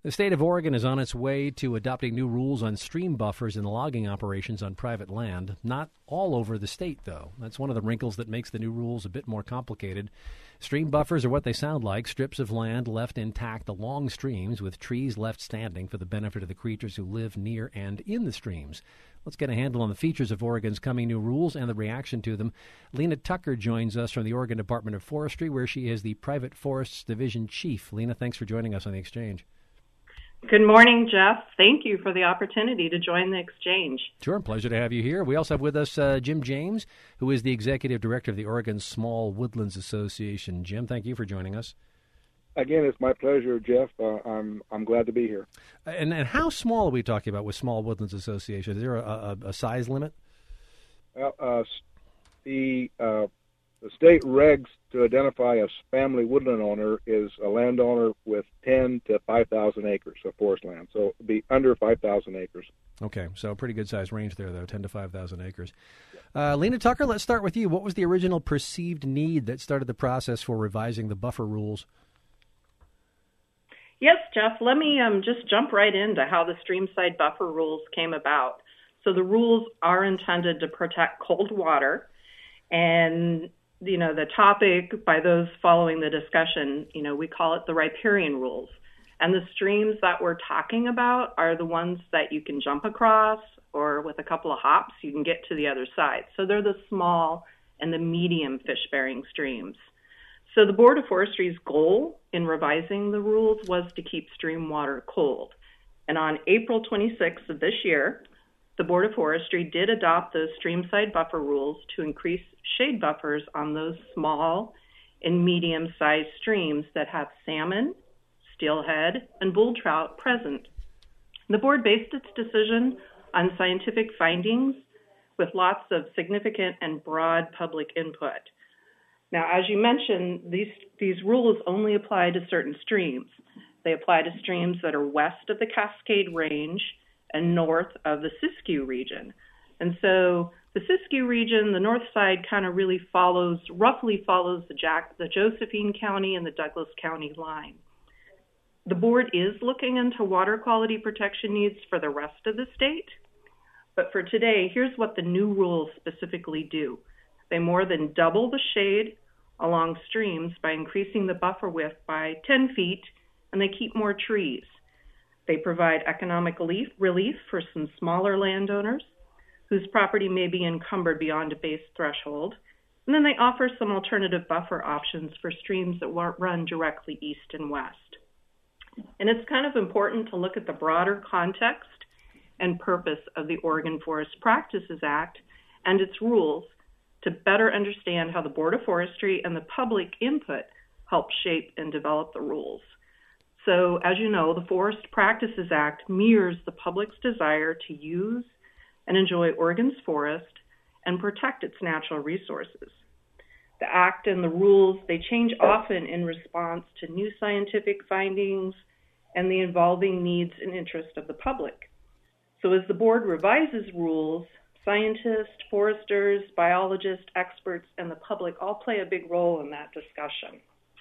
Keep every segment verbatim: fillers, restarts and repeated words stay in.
The state of Oregon is on its way to adopting new rules on stream buffers and logging operations on private land. Not all over the state, though. That's one of the wrinkles that makes the new rules a bit more complicated. Stream buffers are what they sound like, strips of land left intact along streams with trees left standing for the benefit of the creatures who live near and in the streams. Let's get a handle on the features of Oregon's coming new rules and the reaction to them. Lena Tucker joins us from the Oregon Department of Forestry, where she is the Private Forests Division Chief. Lena, thanks for joining us on The Exchange. Good morning, Jeff. Thank you for the opportunity to join the exchange. Sure, pleasure to have you here. We also have with us uh, Jim James, who is the Executive Director of the Oregon Small Woodlands Association. Jim, thank you for joining us. Again, it's my pleasure, Jeff. Uh, I'm I'm glad to be here. And, and how small are we talking about with Small Woodlands Association? Is there a, a, a size limit? Well, uh, the uh, the state regs to identify a family woodland owner is a landowner with ten to five thousand acres of forest land. So it would be under five thousand acres. Okay, so a pretty good size range there, though, ten to five thousand acres. Uh, Lena Tucker, let's start with you. What was the original perceived need that started the process for revising the buffer rules? Yes, Jeff, let me um, just jump right into how the streamside buffer rules came about. So the rules are intended to protect cold water, and you know, the topic by those following the discussion, you know, we call it the riparian rules. And the streams that we're talking about are the ones that you can jump across, or with a couple of hops, you can get to the other side. So they're the small and the medium fish-bearing streams. So the Board of Forestry's goal in revising the rules was to keep stream water cold. And on April twenty-sixth of this year, the Board of Forestry did adopt those streamside buffer rules to increase shade buffers on those small and medium-sized streams that have salmon, steelhead, and bull trout present. The board based its decision on scientific findings with lots of significant and broad public input. Now, as you mentioned, these, these rules only apply to certain streams. They apply to streams that are west of the Cascade Range and north of the Siskiyou region. And so the Siskiyou region, the north side, kind of really follows, roughly follows the, Jack, the Josephine County and the Douglas County line. The board is looking into water quality protection needs for the rest of the state. But for today, here's what the new rules specifically do. They more than double the shade along streams by increasing the buffer width by ten feet, and they keep more trees. They provide economic relief, relief for some smaller landowners whose property may be encumbered beyond a base threshold. And then they offer some alternative buffer options for streams that run directly east and west. And it's kind of important to look at the broader context and purpose of the Oregon Forest Practices Act and its rules to better understand how the Board of Forestry and the public input help shape and develop the rules. So, as you know, the Forest Practices Act mirrors the public's desire to use and enjoy Oregon's forest and protect its natural resources. The Act and the rules, they change often in response to new scientific findings and the evolving needs and interests of the public. So as the board revises rules, scientists, foresters, biologists, experts, and the public all play a big role in that discussion.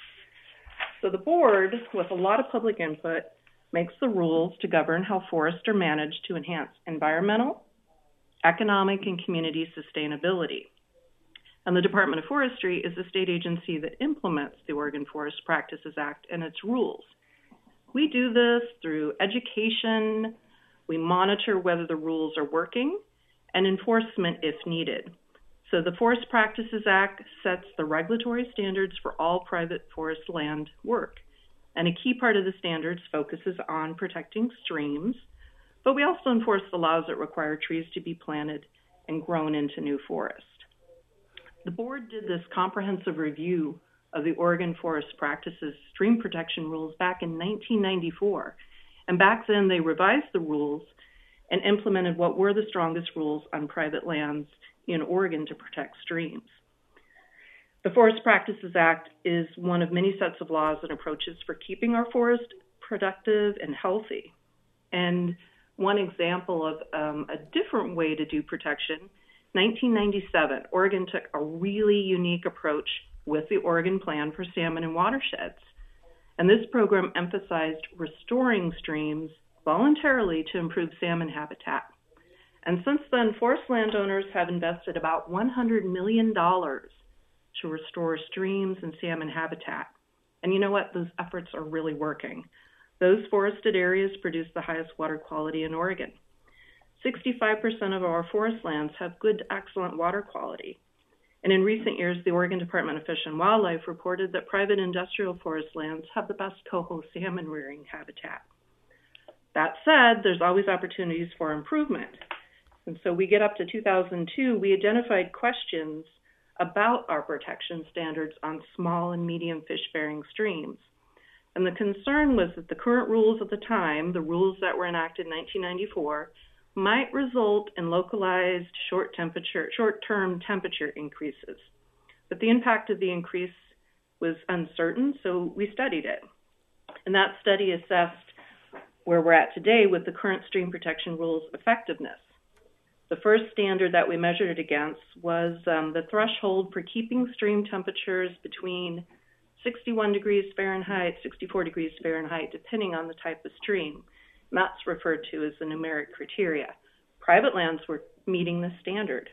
So the board, with a lot of public input, makes the rules to govern how forests are managed to enhance environmental, economic, and community sustainability. And the Department of Forestry is the state agency that implements the Oregon Forest Practices Act and its rules. We do this through education, we monitor whether the rules are working, and enforcement if needed. So the Forest Practices Act sets the regulatory standards for all private forest land work. And a key part of the standards focuses on protecting streams, but we also enforce the laws that require trees to be planted and grown into new forest. The board did this comprehensive review of the Oregon Forest Practices stream protection rules back in nineteen ninety-four. And back then they revised the rules and implemented what were the strongest rules on private lands in Oregon to protect streams. The Forest Practices Act is one of many sets of laws and approaches for keeping our forest productive and healthy. And one example of um, a different way to do protection, nineteen ninety-seven, Oregon took a really unique approach with the Oregon Plan for Salmon and Watersheds. And this program emphasized restoring streams voluntarily to improve salmon habitat. And since then, forest landowners have invested about one hundred million dollars to restore streams and salmon habitat. And you know what? Those efforts are really working. Those forested areas produce the highest water quality in Oregon. sixty-five percent of our forest lands have good to excellent water quality. And in recent years, the Oregon Department of Fish and Wildlife reported that private industrial forest lands have the best coho salmon rearing habitat. That said, there's always opportunities for improvement. And so we get up to two thousand two, we identified questions about our protection standards on small and medium fish-bearing streams. And the concern was that the current rules at the time, the rules that were enacted in nineteen ninety-four, might result in localized short temperature, short-term temperature increases. But the impact of the increase was uncertain, so we studied it. And that study assessed where we're at today with the current stream protection rules' effectiveness. The first standard that we measured it against was um, the threshold for keeping stream temperatures between sixty-one degrees Fahrenheit, sixty-four degrees Fahrenheit, depending on the type of stream. And that's referred to as the numeric criteria. Private lands were meeting the standard.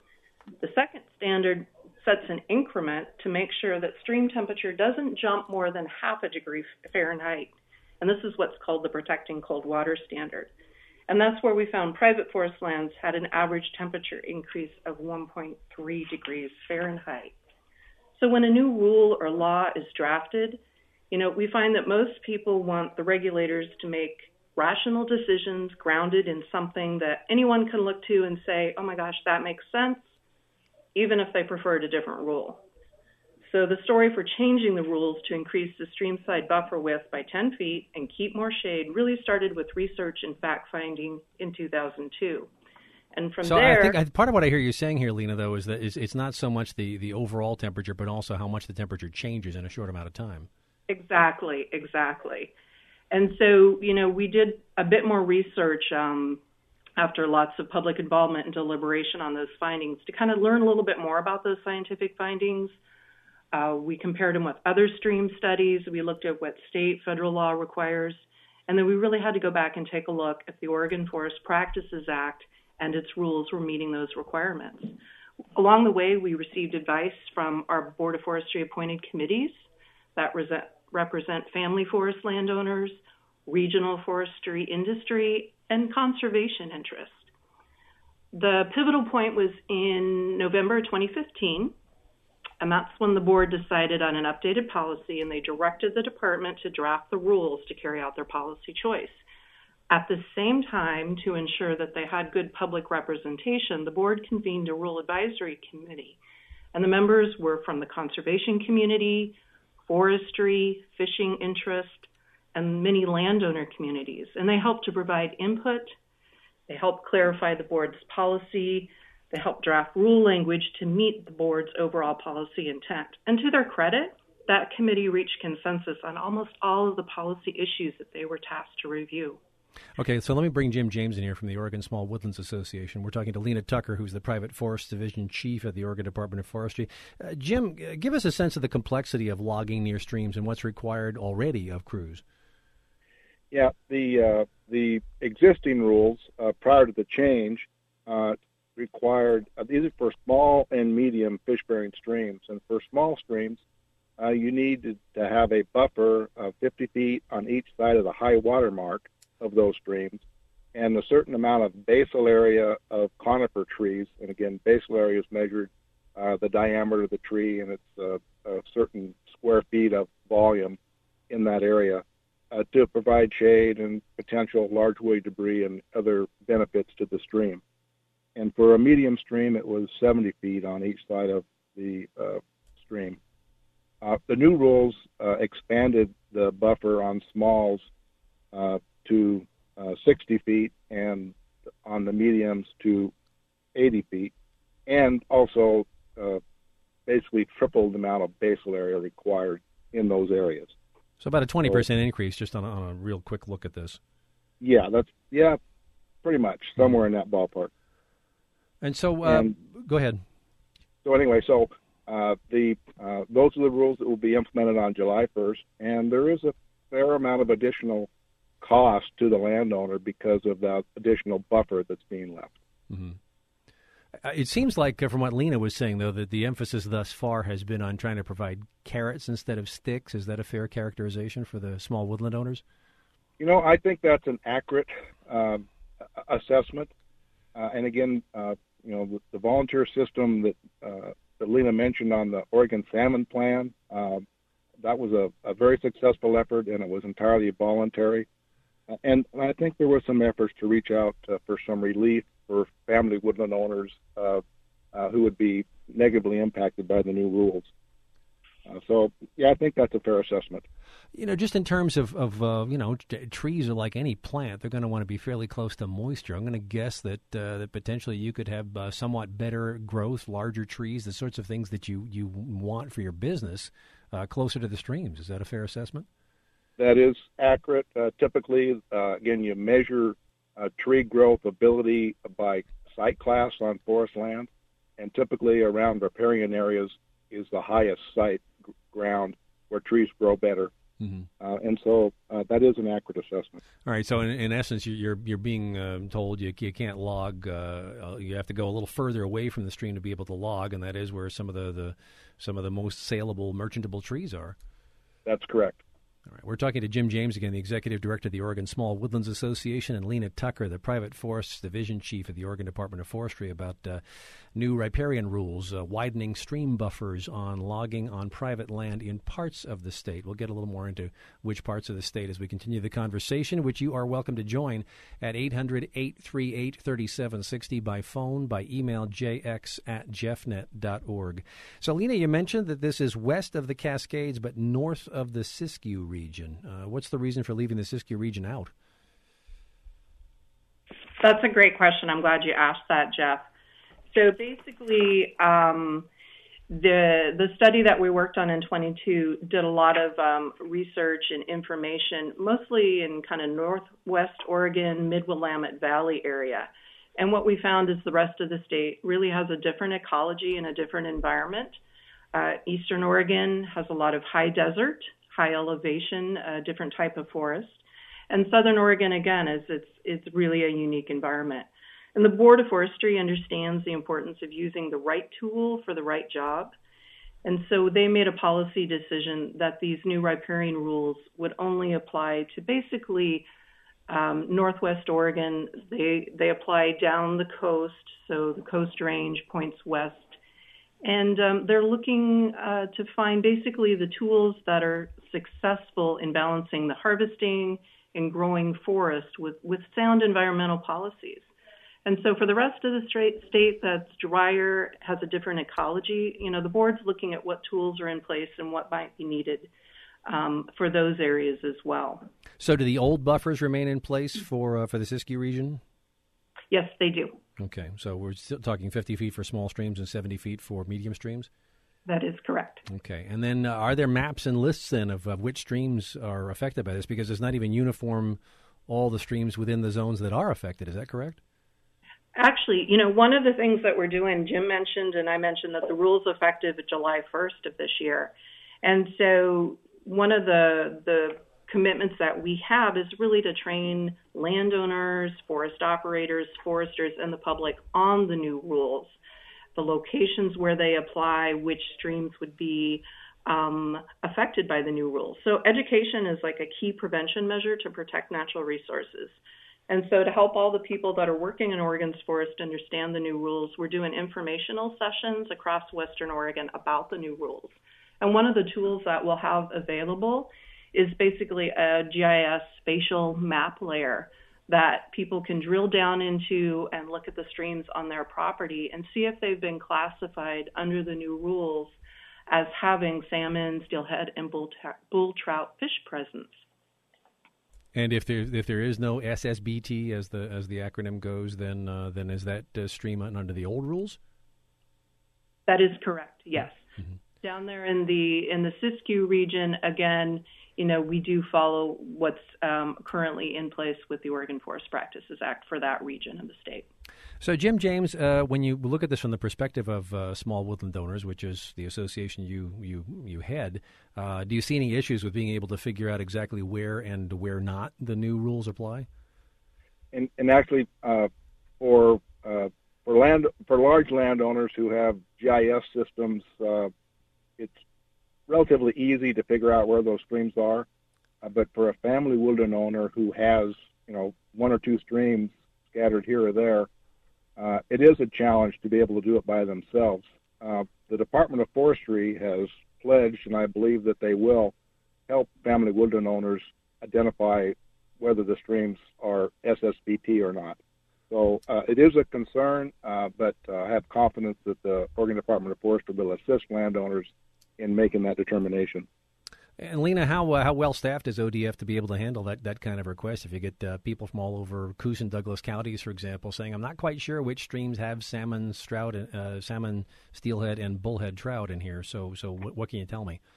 The second standard sets an increment to make sure that stream temperature doesn't jump more than half a degree Fahrenheit. And this is what's called the Protecting Cold Water Standard. And that's where we found private forest lands had an average temperature increase of one point three degrees Fahrenheit. So when a new rule or law is drafted, you know, we find that most people want the regulators to make rational decisions grounded in something that anyone can look to and say, oh my gosh, that makes sense, even if they preferred a different rule. So the story for changing the rules to increase the streamside buffer width by ten feet and keep more shade really started with research and fact-finding in two thousand two. And from so there... I think I, part of what I hear you saying here, Lena, though, is that it's, it's not so much the, the overall temperature, but also how much the temperature changes in a short amount of time. Exactly, exactly. And so, you know, we did a bit more research um, after lots of public involvement and deliberation on those findings to kind of learn a little bit more about those scientific findings. Uh, we compared them with other stream studies. We looked at what state, federal law requires. And then we really had to go back and take a look at the Oregon Forest Practices Act and its rules were meeting those requirements. Along the way, we received advice from our Board of Forestry appointed committees that resent, represent family forest landowners, regional forestry industry, and conservation interest. The pivotal point was in November twenty fifteen, and that's when the board decided on an updated policy, and they directed the department to draft the rules to carry out their policy choice. At the same time, to ensure that they had good public representation, the board convened a rule advisory committee, and the members were from the conservation community, forestry, fishing interest, and many landowner communities. And they helped to provide input, they helped clarify the board's policy, they helped draft rule language to meet the board's overall policy intent. And to their credit, that committee reached consensus on almost all of the policy issues that they were tasked to review. Okay, so let me bring Jim James in here from the Oregon Small Woodlands Association. We're talking to Lena Tucker, who's the Private Forest Division Chief at the Oregon Department of Forestry. Uh, Jim, give us a sense of the complexity of logging near streams and what's required already of crews. Yeah, the uh, the existing rules uh, prior to the change uh, required, uh, these are for small and medium fish-bearing streams. And for small streams, uh, you need to, to have a buffer of fifty feet on each side of the high water mark of those streams, and a certain amount of basal area of conifer trees. And again, basal area is measured uh, the diameter of the tree, and it's uh, a certain square feet of volume in that area uh, to provide shade and potential large woody debris and other benefits to the stream. And for a medium stream, it was seventy feet on each side of the uh, stream. Uh, the new rules uh, expanded the buffer on smalls uh, to uh, sixty feet and on the mediums to eighty feet, and also uh, basically tripled the amount of basal area required in those areas. So about a twenty percent so, increase just on a, on a real quick look at this. Yeah, that's yeah, pretty much somewhere mm-hmm. in that ballpark. And so, uh, and, go ahead. So anyway, so Uh, the uh, those are the rules that will be implemented on July first, and there is a fair amount of additional cost to the landowner because of that additional buffer that's being left. Mm-hmm. It seems like, uh, from what Lena was saying, though, that the emphasis thus far has been on trying to provide carrots instead of sticks. Is that a fair characterization for the small woodland owners? You know, I think that's an accurate uh, assessment. Uh, and again, uh, you know, the, the volunteer system that, uh, that Lena mentioned on the Oregon Salmon Plan, uh, that was a, a very successful effort, and it was entirely voluntary. Uh, and I think there were some efforts to reach out uh, for some relief for family woodland owners uh, uh, who would be negatively impacted by the new rules. Uh, so, yeah, I think that's a fair assessment. You know, just in terms of, of uh, you know, t- trees are like any plant. They're going to want to be fairly close to moisture. I'm going to guess that uh, that potentially you could have uh, somewhat better growth, larger trees, the sorts of things that you, you want for your business uh, closer to the streams. Is that a fair assessment? That is accurate. Uh, typically, uh, again, you measure uh, tree growth ability by site class on forest land, and typically around riparian areas is the highest site g- ground where trees grow better. Mm-hmm. Uh, and so uh, that is an accurate assessment. All right. So in, in essence, you're you're being uh, told you you can't log. Uh, you have to go a little further away from the stream to be able to log, and that is where some of the, the some of the most saleable, merchantable trees are. That's correct. All right. We're talking to Jim James again, the Executive Director of the Oregon Small Woodlands Association, and Lena Tucker, the Private Forests Division Chief of the Oregon Department of Forestry, about uh, new riparian rules, uh, widening stream buffers on logging on private land in parts of the state. We'll get a little more into which parts of the state as we continue the conversation, which you are welcome to join at eight hundred, eight three eight, three seven six zero by phone, by email, jx at jeffnet dot org. So, Lena, you mentioned that this is west of the Cascades but north of the Siskiyou region. region. Uh, what's the reason for leaving the Siskiyou region out? That's a great question. I'm glad you asked that, Jeff. So basically, um, the the study that we worked on in twenty-two did a lot of um, research and information, mostly in kind of northwest Oregon, mid-Willamette Valley area. And what we found is the rest of the state really has a different ecology and a different environment. Uh, Eastern Oregon has a lot of high desert, high elevation, a different type of forest. And Southern Oregon, again, is it's it's really a unique environment. And the Board of Forestry understands the importance of using the right tool for the right job. And so they made a policy decision that these new riparian rules would only apply to basically um, Northwest Oregon. They, they apply down the coast, so the Coast Range points west. And um, they're looking uh, to find basically the tools that are successful in balancing the harvesting and growing forest with, with sound environmental policies. And so for the rest of the state that's drier, has a different ecology, you know, the board's looking at what tools are in place and what might be needed um, for those areas as well. So do the old buffers remain in place for uh, for the Siskiyou region? Yes, they do. Okay, so we're still talking fifty feet for small streams and seventy feet for medium streams? That is correct. Okay, and then uh, are there maps and lists then of, of which streams are affected by this? Because it's not even uniform, all the streams within the zones that are affected. Is that correct? Actually, you know, one of the things that we're doing, Jim mentioned, and I mentioned that the rule's effective July first of this year. And so one of the the commitments that we have is really to train landowners, forest operators, foresters, and the public on the new rules, the locations where they apply, which streams would be um, affected by the new rules. So education is like a key prevention measure to protect natural resources. And so to help all the people that are working in Oregon's forest understand the new rules, we're doing informational sessions across Western Oregon about the new rules. And one of the tools that we'll have available is basically a G I S spatial map layer that people can drill down into and look at the streams on their property and see if they've been classified under the new rules as having salmon, steelhead, and bull, tra- bull trout fish presence. And if there if there is no S S B T as the as the acronym goes, then uh, then is that uh, stream under the old rules? That is correct. Yes. Mm-hmm. Down there in the in the Siskiyou region, again, you know, we do follow what's um, currently in place with the Oregon Forest Practices Act for that region of the state. So, Jim James, uh, when you look at this from the perspective of uh, small woodland owners, which is the association you you you head, uh, do you see any issues with being able to figure out exactly where and where not the new rules apply? And, and actually, uh, for uh, for land for large landowners who have G I S systems, uh, it's relatively easy to figure out where those streams are. Uh, but for a family woodland owner who has, you know, one or two streams scattered here or there, uh, it is a challenge to be able to do it by themselves. Uh, the Department of Forestry has pledged, and I believe that they will, help family woodland owners identify whether the streams are S S B T or not. So uh, it is a concern, uh, but uh, I have confidence that the Oregon Department of Forestry will assist landowners in making that determination. And Lena, how uh, how well staffed is O D F to be able to handle that, that kind of request? If you get uh, people from all over Coos and Douglas counties, for example, saying, I'm not quite sure which streams have salmon, strout, uh, salmon, steelhead, and bullhead trout in here, so so what, what can you tell me?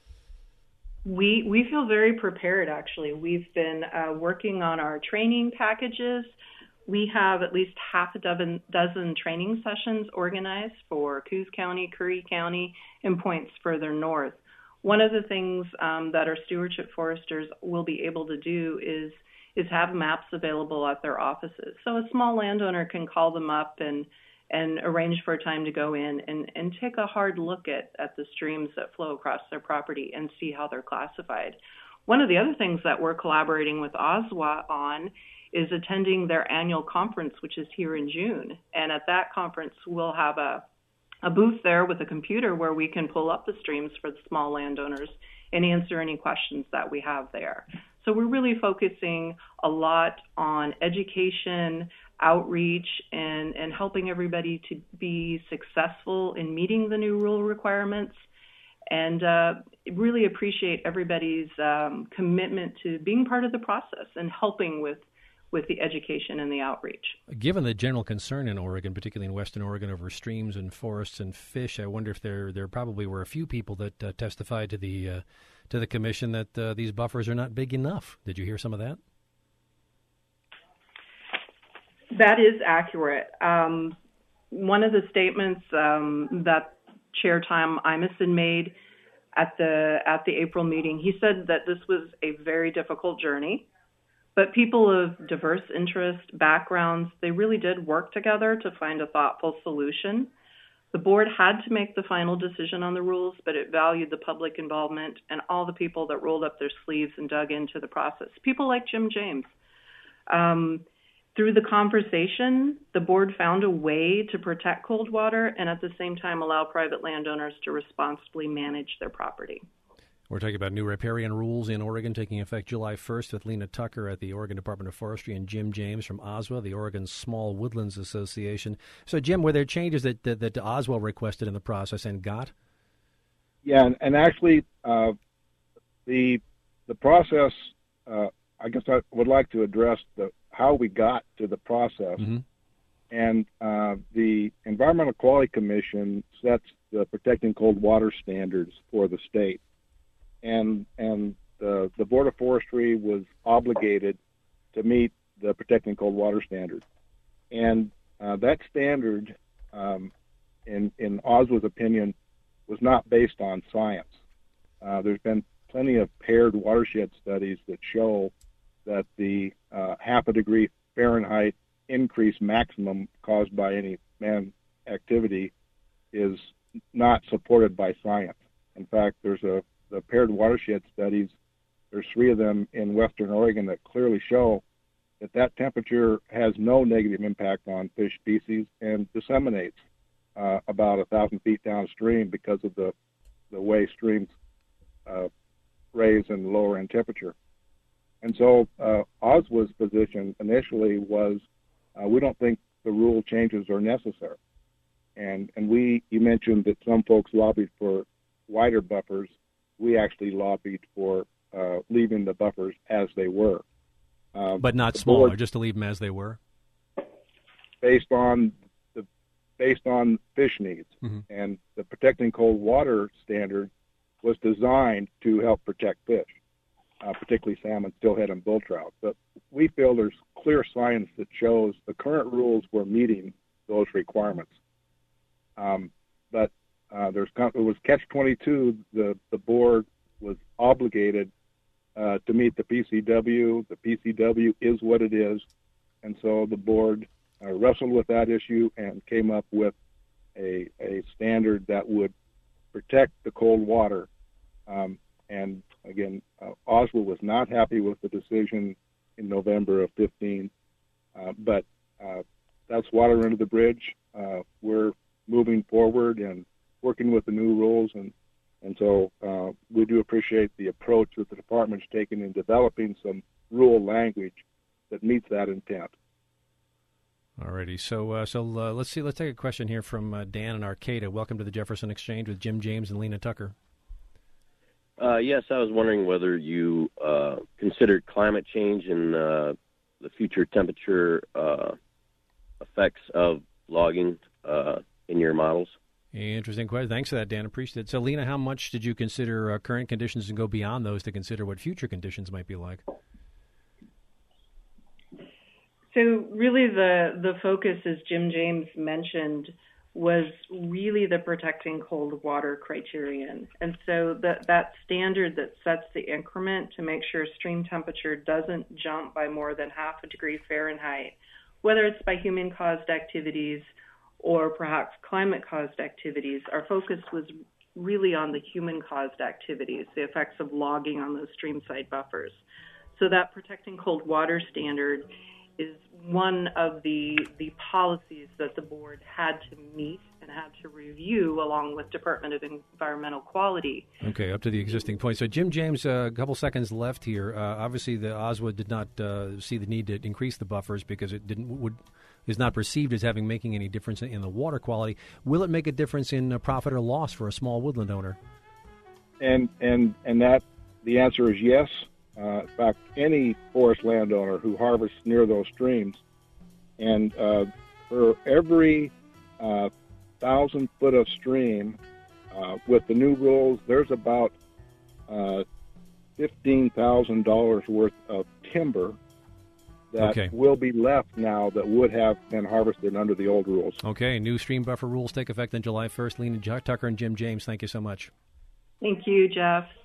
We we feel very prepared, actually. We've been uh, working on our training packages. We have at least half a dozen, dozen training sessions organized for Coos County, Curry County, and points further north. One of the things um, that our stewardship foresters will be able to do is is have maps available at their offices. So a small landowner can call them up and and arrange for a time to go in and, and take a hard look at, at the streams that flow across their property and see how they're classified. One of the other things that we're collaborating with O S W A on is attending their annual conference, which is here in June. And at that conference, we'll have a, a booth there with a computer where we can pull up the streams for the small landowners and answer any questions that we have there. So we're really focusing a lot on education, outreach, and, and helping everybody to be successful in meeting the new rule requirements. And uh, really appreciate everybody's um, commitment to being part of the process and helping with with the education and the outreach. Given the general concern in Oregon, particularly in Western Oregon, over streams and forests and fish, I wonder if there there probably were a few people that uh, testified to the uh, to the commission that uh, these buffers are not big enough. Did you hear some of that? That is accurate. Um, one of the statements um, that Chair Tom Imison made at the at the April meeting, he said that this was a very difficult journey. But people of diverse interest, backgrounds, they really did work together to find a thoughtful solution. The board had to make the final decision on the rules, but it valued the public involvement and all the people that rolled up their sleeves and dug into the process. People like Jim James. Um, through the conversation, the board found a way to protect cold water and at the same time allow private landowners to responsibly manage their property. We're talking about new riparian rules in Oregon taking effect July first with Lena Tucker at the Oregon Department of Forestry and Jim James from O S W A, the Oregon Small Woodlands Association. So, Jim, were there changes that, that, that O S W A requested in the process and got? Yeah, and, and actually, uh, the the process, uh, I guess I would like to address the how we got to the process. Mm-hmm. And uh, the Environmental Quality Commission sets the protecting cold water standards for the state. And and the, the Board of Forestry was obligated to meet the protecting cold water standard. And uh, that standard, um, in, in O S W A's opinion, was not based on science. Uh, there's been plenty of paired watershed studies that show that the uh, half a degree Fahrenheit increase maximum caused by any man activity is not supported by science. In fact, there's a the paired watershed studies, there's three of them in Western Oregon that clearly show that that temperature has no negative impact on fish species and disseminates uh, about a thousand feet downstream because of the, the way streams uh, raise and lower in temperature. And so uh, O S W A's position initially was uh, we don't think the rule changes are necessary. And, and we, you mentioned that some folks lobbied for wider buffers. We actually lobbied for uh, leaving the buffers as they were. Uh, but not smaller, board, just to leave them as they were? Based on the based on fish needs. Mm-hmm. And the Protecting Cold Water standard was designed to help protect fish, uh, particularly salmon, steelhead, and bull trout. But we feel there's clear science that shows the current rules were meeting those requirements. Um, but uh, there's it was catch twenty-two. The the board was obligated uh, to meet the P C W. The P C W is what it is, and so the board uh, wrestled with that issue and came up with a a standard that would protect the cold water. Um, and again, uh, Oswald was not happy with the decision in November of fifteen, uh, but uh, that's water under the bridge. Uh, we're moving forward and working with the new rules, and and so uh, we do appreciate the approach that the department's taken in developing some rule language that meets that intent. All righty. So, uh, so uh, let's see. Let's take a question here from uh, Dan in Arcata. Welcome to the Jefferson Exchange with Jim James and Lena Tucker. Uh, yes, I was wondering whether you uh, considered climate change and uh, the future temperature uh, effects of logging uh, in your models. Interesting question. Thanks for that, Dan. Appreciate it. So, Lena, how much did you consider uh, current conditions and go beyond those to consider what future conditions might be like? So really the, the focus, as Jim James mentioned, was really the protecting cold water criterion. And so that, that standard that sets the increment to make sure stream temperature doesn't jump by more than half a degree Fahrenheit, whether it's by human-caused activities or perhaps climate-caused activities, our focus was really on the human-caused activities, the effects of logging on those streamside buffers. So that protecting cold water standard is one of the the policies that the board had to meet and had to review along with Department of Environmental Quality. Okay, up to the existing point. So, Jim James, uh, a couple seconds left here. Uh, obviously, the Oswald did not uh, see the need to increase the buffers because it didn't would is not perceived as having making any difference in the water quality. Will it make a difference in uh, profit or loss for a small woodland owner? And and and that the answer is yes. Uh, in fact, any forest landowner who harvests near those streams, and uh, for every uh, thousand foot of stream, uh, with the new rules, there's about uh, fifteen thousand dollars worth of timber that okay. will be left now that would have been harvested under the old rules. Okay, new stream buffer rules take effect on July first. Lena Tucker and Jim James, thank you so much. Thank you, Jeff.